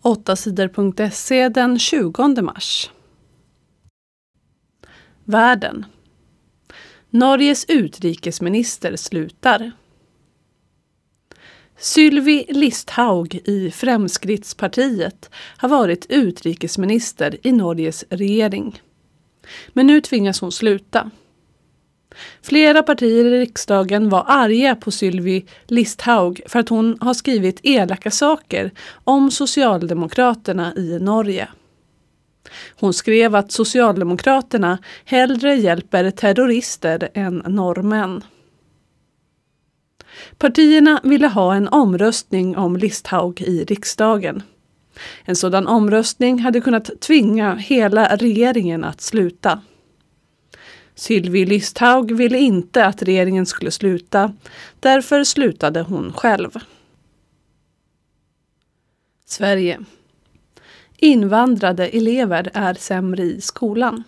8sidor.se den 20 mars. Världen. Norges utrikesminister slutar. Sylvi Listhaug i Fremskrittspartiet har varit utrikesminister i Norges regering. Men nu tvingas hon sluta. Flera partier i riksdagen var arga på Sylvi Listhaug för att hon har skrivit elaka saker om Socialdemokraterna i Norge. Hon skrev att Socialdemokraterna hellre hjälper terrorister än norrmän. Partierna ville ha en omröstning om Listhaug i riksdagen. En sådan omröstning hade kunnat tvinga hela regeringen att sluta. Sylvi Listhaug ville inte att regeringen skulle sluta, därför slutade hon själv. Sverige. Invandrade elever är sämre i skolan.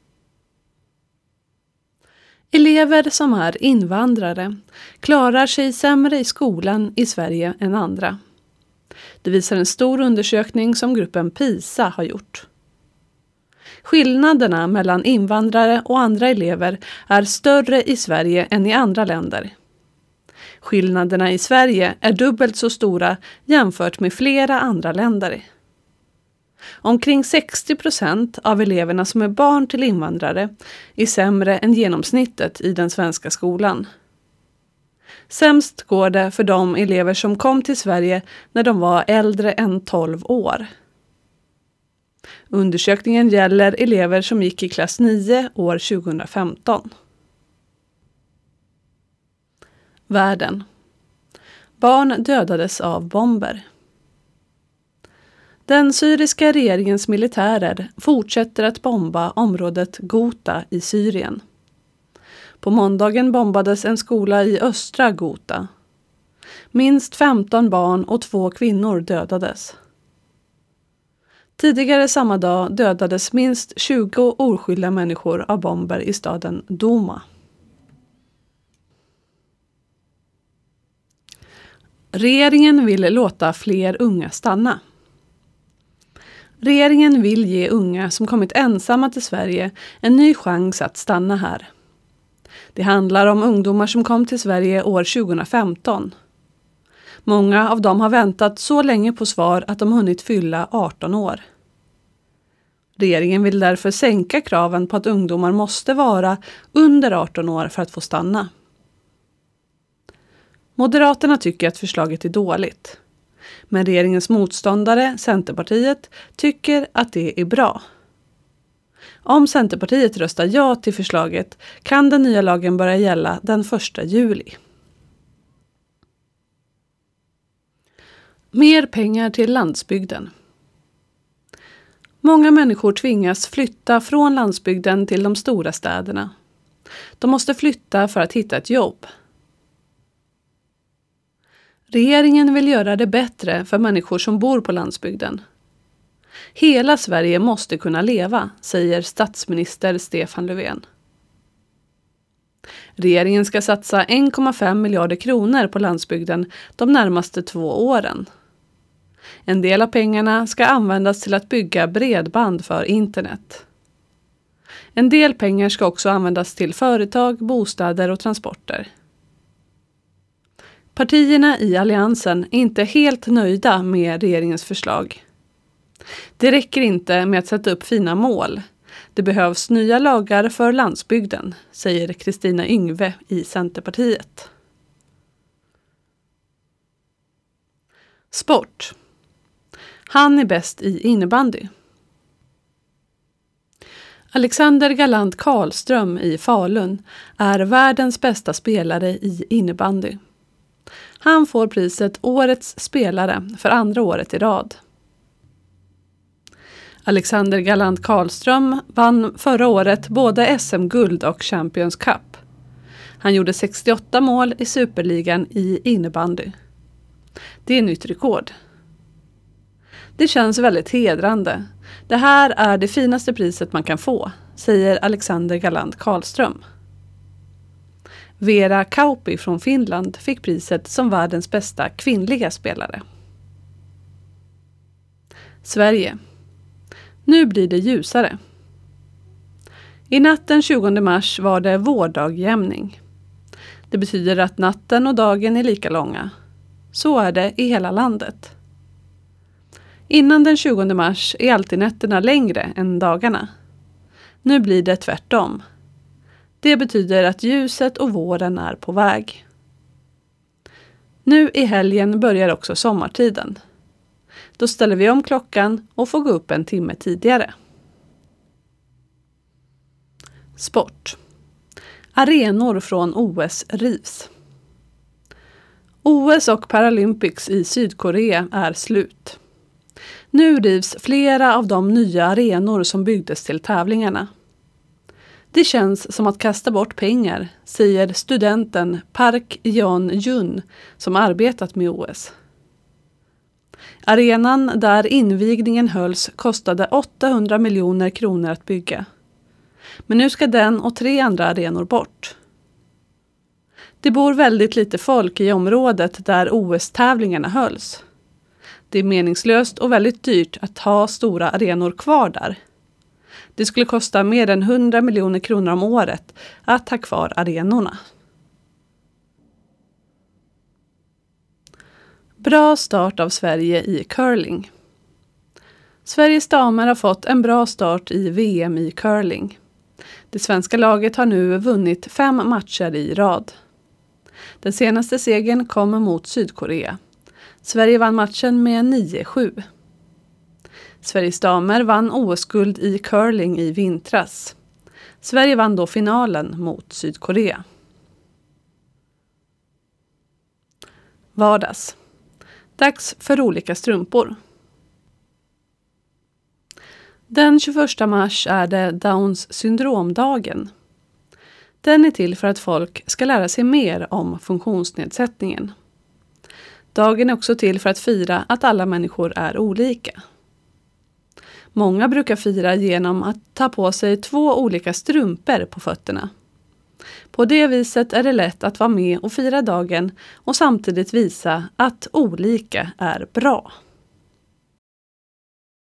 Elever som är invandrare klarar sig sämre i skolan i Sverige än andra. Det visar en stor undersökning som gruppen PISA har gjort. Skillnaderna mellan invandrare och andra elever är större i Sverige än i andra länder. Skillnaderna i Sverige är dubbelt så stora jämfört med flera andra länder. Omkring 60% av eleverna som är barn till invandrare är sämre än genomsnittet i den svenska skolan. Sämst går det för de elever som kom till Sverige när de var äldre än 12 år. Undersökningen gäller elever som gick i klass 9 år 2015. Världen. Barn dödades av bomber. Den syriska regeringens militärer fortsätter att bomba området Ghouta i Syrien. På måndagen bombades en skola i östra Ghouta. Minst 15 barn och 2 kvinnor dödades. Tidigare samma dag dödades minst 20 oskyldiga människor av bomber i staden Douma. Regeringen vill låta fler unga stanna. Regeringen vill ge unga som kommit ensamma till Sverige en ny chans att stanna här. Det handlar om ungdomar som kom till Sverige år 2015. Många av dem har väntat så länge på svar att de hunnit fylla 18 år. Regeringen vill därför sänka kraven på att ungdomar måste vara under 18 år för att få stanna. Moderaterna tycker att förslaget är dåligt. Men regeringens motståndare, Centerpartiet, tycker att det är bra. Om Centerpartiet röstar ja till förslaget kan den nya lagen börja gälla den 1 juli. Mer pengar till landsbygden. Många människor tvingas flytta från landsbygden till de stora städerna. De måste flytta för att hitta ett jobb. Regeringen vill göra det bättre för människor som bor på landsbygden. Hela Sverige måste kunna leva, säger statsminister Stefan Löfven. Regeringen ska satsa 1,5 miljarder kronor på landsbygden de närmaste 2 åren. En del av pengarna ska användas till att bygga bredband för internet. En del pengar ska också användas till företag, bostäder och transporter. Partierna i alliansen är inte helt nöjda med regeringens förslag. Det räcker inte med att sätta upp fina mål. Det behövs nya lagar för landsbygden, säger Kristina Yngve i Centerpartiet. Sport. Han är bäst i innebandy. Alexander Galant Karlström i Falun är världens bästa spelare i innebandy. Han får priset Årets spelare för andra året i rad. Alexander Galant Karlström vann förra året både SM-guld och Champions Cup. Han gjorde 68 mål i Superligan i innebandy. Det är nytt rekord. Det känns väldigt hedrande. Det här är det finaste priset man kan få, säger Alexander Galant Karlström. Vera Kauppi från Finland fick priset som världens bästa kvinnliga spelare. Sverige. Nu blir det ljusare. I natten 20 mars var det vårdagjämning. Det betyder att natten och dagen är lika långa. Så är det i hela landet. Innan den 20 mars är alltid nätterna längre än dagarna. Nu blir det tvärtom. Det betyder att ljuset och våren är på väg. Nu i helgen börjar också sommartiden. Då ställer vi om klockan och får gå upp en timme tidigare. Sport. Arenor från OS rivs. OS och Paralympics i Sydkorea är slut. Nu rivs flera av de nya arenor som byggdes till tävlingarna. Det känns som att kasta bort pengar, säger studenten Park Yeon-jun som arbetat med OS. Arenan där invigningen hölls kostade 800 miljoner kronor att bygga. Men nu ska den och 3 andra arenor bort. Det bor väldigt lite folk i området där OS-tävlingarna hölls. Det är meningslöst och väldigt dyrt att ha stora arenor kvar där. Det skulle kosta mer än 100 miljoner kronor om året att ha kvar arenorna. Bra start av Sverige i curling. Sveriges damer har fått en bra start i VM i curling. Det svenska laget har nu vunnit 5 matcher i rad. Den senaste segern kommer mot Sydkorea. Sverige vann matchen med 9-7. Sveriges damer vann OS-guld i curling i vintras. Sverige vann då finalen mot Sydkorea. Vardags. Dags för olika strumpor. Den 21 mars är det Downs syndromdagen. Den är till för att folk ska lära sig mer om funktionsnedsättningen. Dagen är också till för att fira att alla människor är olika. Många brukar fira genom att ta på sig 2 olika strumpor på fötterna. På det viset är det lätt att vara med och fira dagen och samtidigt visa att olika är bra.